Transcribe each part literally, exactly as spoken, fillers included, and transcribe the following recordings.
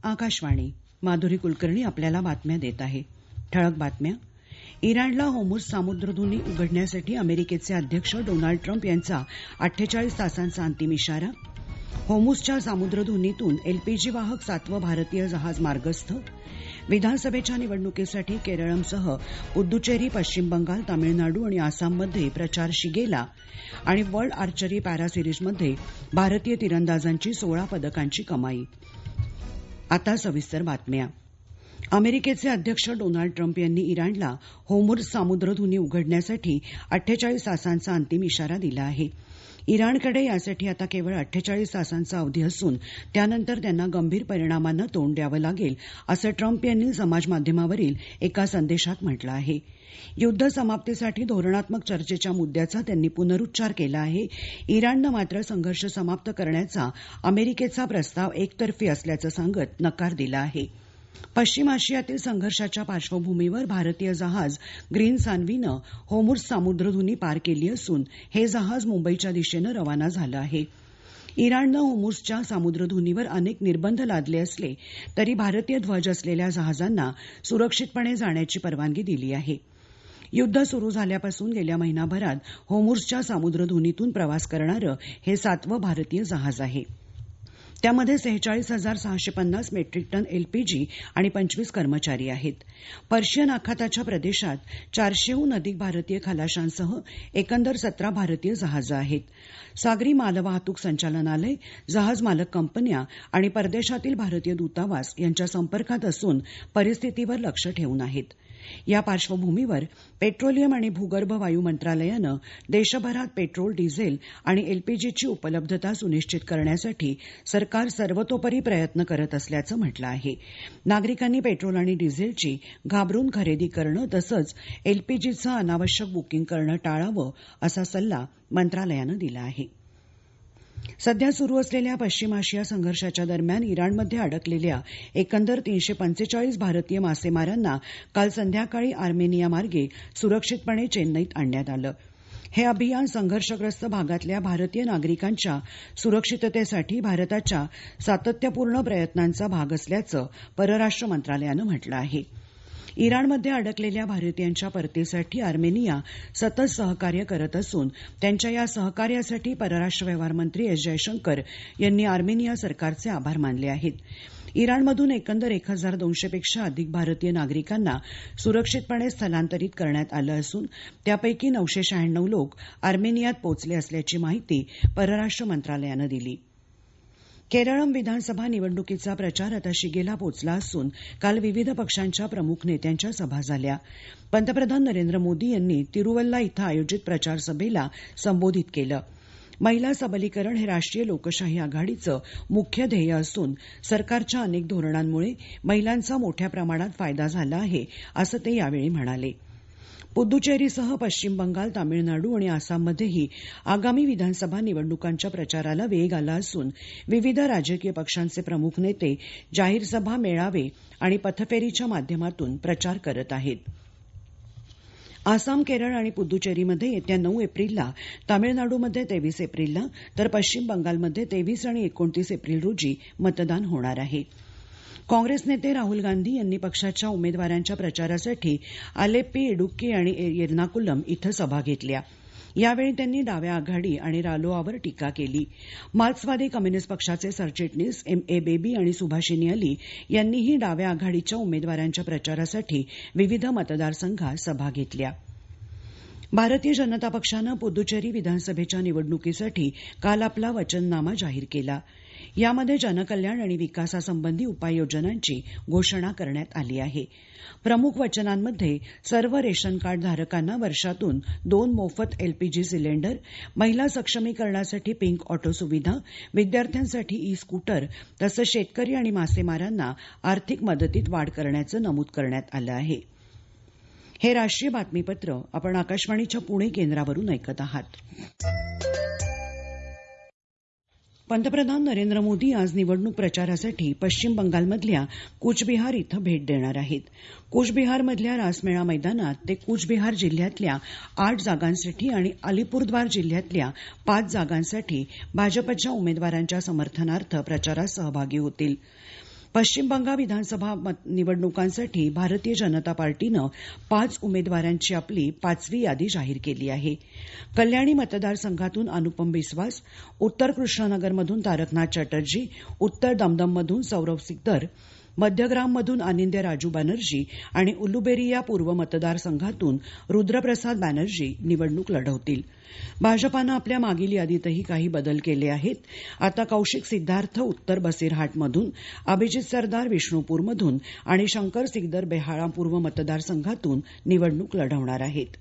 आकाशवाणी. माधुरी कुलकर्णी आपल्याला बातम्या देत आहे. ठळक बातम्या. इराणला होर्मुझ सामुद्रधुनी उघडण्यासाठी अमेरिकेचे अध्यक्ष डोनाल्ड ट्रम्प यांचा अठ्ठेचाळीस तासांचा अंतिम इशारा. होर्मुझच्या सामुद्रधुनीतून एलपीजी वाहक सातवं भारतीय जहाज मार्गस्थ. विधानसभेच्या निवडणुकीसाठी केरळमसह पुद्दुचेरी, पश्चिम बंगाल, तामिळनाडू आणि आसाममध्ये प्रचार शिगेला. आणि वर्ल्ड आर्चरी पॅरा सिरीजमध्ये भारतीय तिरंदाजांची सोळा पदकांची कमाई. आता सविस्तर बातम्या. अमेरिकेचे अध्यक्ष डोनाल्ड ट्रम्प यांनी इराणला होर्मुझ सामुद्रधुनी उघडण्यासाठी अठ्ठेचाळीस तासांचा अंतिम इशारा दिला आहे. इराणकडे यासाठी आता केवळ अठ्ठेचाळीस तासांचा अवधी असून त्यानंतर त्यांना गंभीर परिणामांना तोंड द्यावं लागेल असं ट्रम्प यांनी समाजमाध्यमावरील एका संदेशात म्हटलं आहे. युद्ध समाप्तीसाठी धोरणात्मक चर्चेच्या मुद्द्याचा त्यांनी पुनरुच्चार केला आहे. इराणनं मात्र संघर्ष समाप्त करण्याचा अमेरिकेचा प्रस्ताव एकतर्फी असल्याचं सांगत नकार दिला आहे. पश्चिम आशियातील संघर्षाच्या पार्श्वभूमीवर भारतीय जहाज ग्रीन सान्वीनं होर्मुझ सामुद्रधुनी पार केली असून हे जहाज मुंबईच्या दिशेनं रवाना झालं आहे. इराणनं होर्मुझच्या सामुद्रधुनीवर अनेक निर्बंध लादले असले तरी भारतीय ध्वज असलेल्या जहाजांना सुरक्षितपणे जाण्याची परवानगी दिली आहे. युद्ध सुरू झाल्यापासून गेल्या महिनाभरात होर्मुझच्या सामुद्रधुनीतून प्रवास करणारं हे सातवं भारतीय जहाज आहे. त्यामध्ये सेहेचाळीस हजार सहाशे पन्नास मेट्रिक टन एलपीजी आणि पंचवीस कर्मचारी आहेत. पर्शियन आखाताच्या प्रदेशात चारशेहून अधिक भारतीय खलाशांसह एकंदर सतरा भारतीय जहाजं आहेत. सागरी मालवाहतूक संचालनालय, जहाज मालक कंपन्या आणि परदेशातील भारतीय दूतावास यांच्या संपर्कात असून परिस्थितीवर लक्ष ठेवून आहेत. या पार्श्वभूमीवर पेट्रोलियम आणि भूगर्भ वायू मंत्रालयानं देशभरात पेट्रोल, डिझेल आणि एलपीजीची उपलब्धता सुनिश्चित करण्यासाठी सरकार सर्वतोपरी प्रयत्न करत असल्याचं म्हटलं आहे. नागरिकांनी पेट्रोल आणि डिझेलची घाबरून खरेदी करणं तसंच एलपीजीचं अनावश्यक बुकिंग करणं टाळावं असा सल्ला मंत्रालयानं दिला आहे. सध्या सुरू असलेल्या पश्चिम आशिया संघर्षाच्या दरम्यान इराणमध्ये अडकलेल्या एकंदर तीनशे पंचेचाळीस भारतीय मासेमारांना काल संध्याकाळी आर्मेनिया मार्गे सुरक्षितपणे चेन्नईत आणण्यात आलं. हे अभियान संघर्षग्रस्त भागातल्या भारतीय नागरिकांच्या सुरक्षिततेसाठी भारताच्या सातत्यपूर्ण प्रयत्नांचा भाग असल्याचं परराष्ट्र मंत्रालयानं म्हटलं आहे. इराणमध्ये अडकलेल्या भारतीयांच्या परतीसाठी आर्मेनिया सतत सहकार्य करत असून त्यांच्या या सहकार्यासाठी परराष्ट्र व्यवहार मंत्री एस जयशंकर यांनी आर्मेनिया सरकारचे आभार मानले आहेत. इराणमधून एकंदर एक हजार दोनशेपेक्षा अधिक भारतीय नागरिकांना सुरक्षितपणे स्थलांतरित करण्यात आलं असून त्यापैकी नऊशे शहाण्णव लोक आर्मेनियात पोहोचले असल्याची माहिती परराष्ट्र मंत्रालयानं दिली. केरळम विधानसभा निवडणुकीचा प्रचार आता शिगेला पोचला असून काल विविध पक्षांच्या प्रमुख नेत्यांच्या सभा झाल्या. पंतप्रधान नरेंद्र मोदी यांनी तिरुवल्ला इथं आयोजित प्रचार सभेला संबोधित केलं. महिला सबलीकरण हे राष्ट्रीय लोकशाही आघाडीचं मुख्य ध्येय असून सरकारच्या अनेक धोरणांमुळे महिलांचा मोठ्या प्रमाणात फायदा झाला आहे असं ते यावेळी म्हणाले. पुद्दुचेरीसह पश्चिम बंगाल, तामिळनाडू आणि आसाममध्येही आगामी विधानसभा निवडणुकांच्या प्रचाराला वेग आला असून विविध राजकीय पक्षांचे प्रमुख नेते जाहीर सभा, मेळावे आणि पथफेरीच्या माध्यमातून प्रचार करत आहेत. आसाम, केरळ आणि पुद्दुचेरीमध्ये येत्या नऊ एप्रिलला, तामिळनाडूमध्ये तेवीस एप्रिलला तर पश्चिम बंगालमध्ये तेवीस आणि एकोणतीस एप्रिल रोजी मतदान होणार आहे. काँग्रेस नेते राहुल गांधी यांनी पक्षाच्या उमेदवारांच्या प्रचारासाठी आलेप्पी, इडुक्की आणि एर्नाकुलम इथं सभा घेतल्या. यावेळी त्यांनी डाव्या आघाडी आणि रालोआवर टीका केली. मार्क्सवादी कम्युनिस्ट पक्षाचे सरचिटणीस एम ए बेबी आणि सुभाषिनी अली यांनीही डाव्या आघाडीच्या उमेदवारांच्या प्रचारासाठी विविध मतदारसंघात सभा घेतल्या. भारतीय जनता पक्षानं पुद्दुचेरी विधानसभेच्या निवडणुकीसाठी काल आपला वचननामा जाहीर केला. यामध्ये जनकल्याण आणि विकासासंबंधी उपाययोजनांची घोषणा करण्यात आली आहे. प्रमुख वचनांमध्ये सर्व रेशन कार्ड धारकांना वर्षातून दोन मोफत एलपीजी सिलेंडर, महिला सक्षमीकरणासाठी पिंक ऑटो सुविधा, विद्यार्थ्यांसाठी ई स्कूटर तसंच शेतकरी आणि मासेमारांना आर्थिक मदतीत वाढ करण्याचं नमूद करण्यात आलं आहे. हे राष्ट्रीय बातमीपत्र आपण आकाशवाणीच्या पुणे केंद्रावरून ऐकत आहात. पंतप्रधान नरेंद्र मोदी आज निवडणूक प्रचारासाठी पश्चिम बंगालमधल्या कूचबिहार इथं भेट देणार आहेत. कूचबिहारमधल्या रासमेळा मैदानात ते कूचबिहार जिल्ह्यातल्या आठ जागांसाठी आणि अलिपूरद्वार जिल्ह्यातल्या पाच जागांसाठी भाजपच्या उमेदवारांच्या समर्थनार्थ प्रचारात सहभागी होतील. पश्चिम बंगाल विधानसभा निवडणुकांसाठी भारतीय जनता पार्टीनं पाच उमेदवारांची आपली पाचवी यादी जाहीर केली आहे. कल्याणी मतदारसंघातून अनुपम बिस्वास, उत्तर कृष्णनगरमधून तारकनाथ चटर्जी, उत्तर दमदममधून सौरभ सिकदर, मध्यग्राममधून अनिंद्य राजू बॅनर्जी आणि उलुबेरिया पूर्व मतदारसंघातून रुद्रप्रसाद बॅनर्जी निवडणूक लढवतील. भाजपानं आपल्या मागील यादीतही काही बदल केले आहेत. आता कौशिक सिद्धार्थ उत्तर बसिरहाटमधून, अभिजित सरदार विष्णुपूरमधून आणि शंकर सिकदर बेहाळा पूर्व मतदारसंघातून निवडणूक लढवणार आहेत.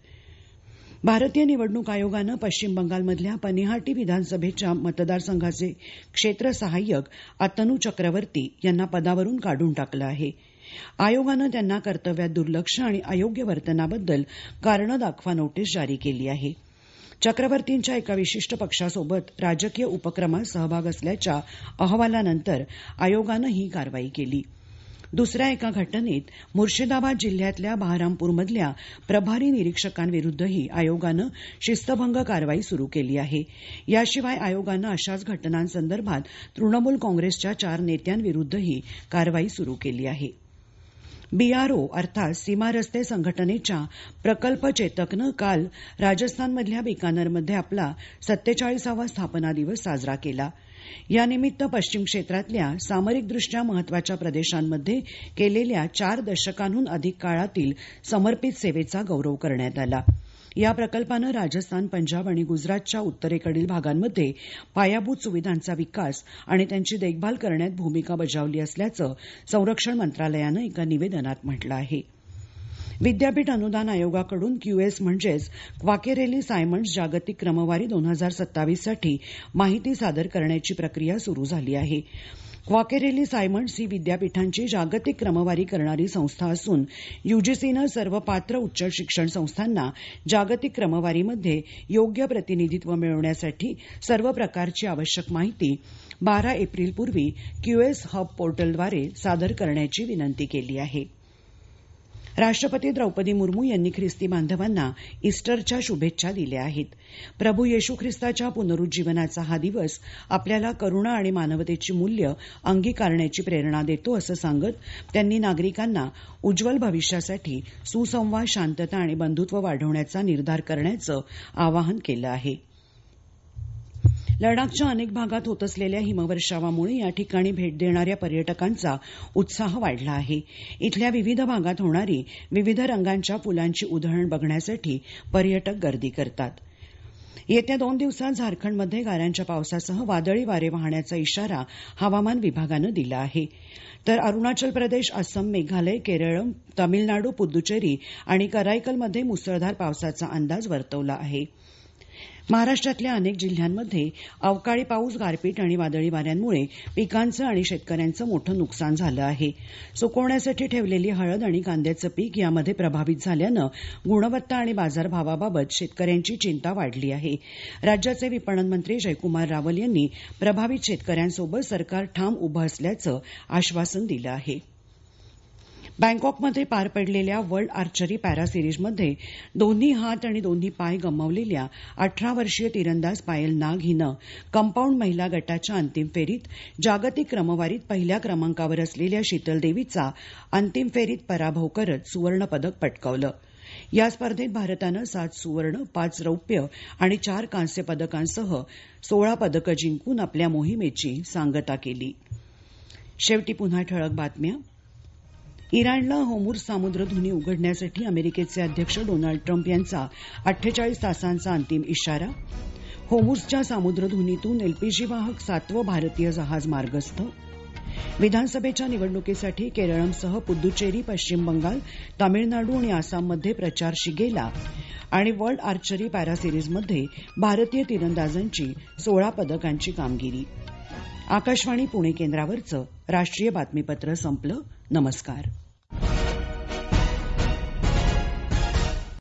भारतीय निवडणूक आयोगानं पश्चिम बंगालमधल्या पनिहाटी विधानसभेच्या मतदारसंघाचे क्षेत्र सहाय्यक अतनू चक्रवर्ती यांना पदावरून काढून टाकलं आहे. आयोगानं त्यांना कर्तव्यात दुर्लक्ष आणि अयोग्य वर्तनाबद्दल कारणं दाखवा नोटीस जारी केली आहे. चक्रवर्तींच्या एका विशिष्ट पक्षासोबत राजकीय उपक्रमात सहभाग असल्याच्या अहवालानंतर आयोगानं ही कारवाई केली. दुसऱ्या एका घटनेत मुर्शिदाबाद जिल्ह्यातल्या बहारामपूरमधल्या प्रभारी निरीक्षकांविरुद्धही आयोगानं शिस्तभंग कारवाई सुरू केली आहे. याशिवाय आयोगानं अशाच घटनांसंदर्भात तृणमूल काँग्रेसच्या चार नेत्यांविरुद्धही कारवाई सुरू केली आहे. बीआरओ अर्थात सीमा रस्ते संघटनेच्या प्रकल्प चेतकनं काल राजस्थानमधल्या बिकानेरमध्ये आपला सत्तेचाळीसावा स्थापना दिवस साजरा केला. यानिमित्त पश्चिम क्षेत्रातल्या सामरिकदृष्ट्या महत्वाच्या प्रदेशांमध्ये केलेल्या चार दशकांहून अधिक काळातील समर्पित सेवेचा गौरव करण्यात आला. या प्रकल्पानं राजस्थान, पंजाब आणि गुजरातच्या उत्तरेकडील भागांमध्ये पायाभूत सुविधांचा विकास आणि त्यांची देखभाल करण्यात भूमिका बजावली असल्याचं संरक्षण मंत्रालयानं एका निवेदनात म्हटलं आहे. विद्यापीठ अनुदान आयोगाकडून क्यूएस म्हणजेच क्वाकेरेली सायमंड्स जागतिक क्रमवारी दोन हजार सत्तावीस साठी माहिती सादर करण्याची प्रक्रिया सुरू झाली आहे. क्वाकेरेली सायमंड्स ही विद्यापीठांची जागतिक क्रमवारी करणारी संस्था असून यूजीसीनं सर्व पात्र उच्च शिक्षण संस्थांना जागतिक क्रमवारीमध्ये योग्य प्रतिनिधित्व मिळवण्यासाठी सर्व प्रकारची आवश्यक माहिती बारा एप्रिलपूर्वी क्यूएस हब पोर्टलद्वारे सादर करण्याची विनंती केली आहे. राष्ट्रपती द्रौपदी मुर्मू यांनी ख्रिस्ती बांधवांना ईस्टरच्या शुभेच्छा दिल्या आहेत. प्रभू येशू ख्रिस्ताच्या पुनरुज्जीवनाचा हा दिवस आपल्याला करुणा आणि मानवतेची मूल्य अंगीकारण्याची प्रेरणा देतो असं सांगत त्यांनी नागरिकांना उज्ज्वल भविष्यासाठी सुसंवाद, शांतता आणि बंधुत्व वाढवण्याचा निर्धार करण्याचं आवाहन केलं आहे. लडाखच्या अनेक भागात होत असलेल्या हिमवर्षावामुळे या ठिकाणी भेट देणाऱ्या पर्यटकांचा उत्साह वाढला आहे. इथल्या विविध भागात होणारी विविध रंगांच्या फुलांची उधळण बघण्यासाठी पर्यटक गर्दी करतात. येत्या दोन दिवसात झारखंडमध्ये गाऱ्यांच्या पावसासह वादळी वारे वाहण्याचा इशारा हवामान विभागानं दिला आहे. तर अरुणाचल प्रदेश, असम, मेघालय, केरळ, तमिळनाडू, पुद्दुचेरी आणि कराईकलमध्ये मुसळधार पावसाचा अंदाज वर्तवला आहे. महाराष्ट्रातल्या अनेक जिल्ह्यांमध्ये अवकाळी पाऊस, गारपीट आणि वादळी वाऱ्यांमुळे पिकांचं आणि शेतकऱ्यांचं मोठं नुकसान झालं आहे. सुकवण्यासाठी ठेवलेली हळद आणि कांद्याचं पीक यामध्ये प्रभावित झाल्यानं गुणवत्ता आणि बाजारभावाबाबत शेतकऱ्यांची चिंता वाढली आहे. राज्याचे विपणन मंत्री जयकुमार रावल यांनी प्रभावित शेतकऱ्यांसोबत सरकार ठाम उभं असल्याचं आश्वासन दिलं आहे. बँकॉकमध्ये पार पडलेल्या वर्ल्ड आर्चरी पॅरा सिरीजमध्ये दोन्ही हात आणि दोन्ही पाय गमावलेल्या अठरा वर्षीय तिरंदाज पायल नाग हिनं कंपाऊंड महिला गटाच्या अंतिम फेरीत जागतिक क्रमवारीत पहिल्या क्रमांकावर असलेल्या शीतल देवीचा अंतिम फेरीत पराभव करत सुवर्णपदक पटकावलं. या स्पर्धेत भारतानं सात सुवर्ण, पाच रौप्य आणि चार कांस्य पदकांसह सोळा पदकं जिंकून आपल्या मोहिमेची सांगता केली. शेवटी पुन्हा ठळक बातम्या. इराणला होर्मुझ सामुद्रधुनी उघडण्यासाठी अमेरिकेचे अध्यक्ष डोनाल्ड ट्रम्प यांचा अठ्ठेचाळीस तासांचा अंतिम इशारा. होर्मुझच्या सामुद्रधुनीतून एलपीजी वाहक सातवं भारतीय जहाज मार्गस्थ. विधानसभेच्या निवडणुकीसाठी केरळमसह पुद्दुचेरी, पश्चिम बंगाल, तामिळनाडू आणि आसाममध्ये प्रचार शिगेला. आणि वर्ल्ड आर्चरी पॅरा सिरीजमध्ये भारतीय तिरंदाजांची सोळा पदकांची कामगिरी. आकाशवाणी पुणे केंद्रावरचं राष्ट्रीय बातमीपत्र संपलं. नमस्कार.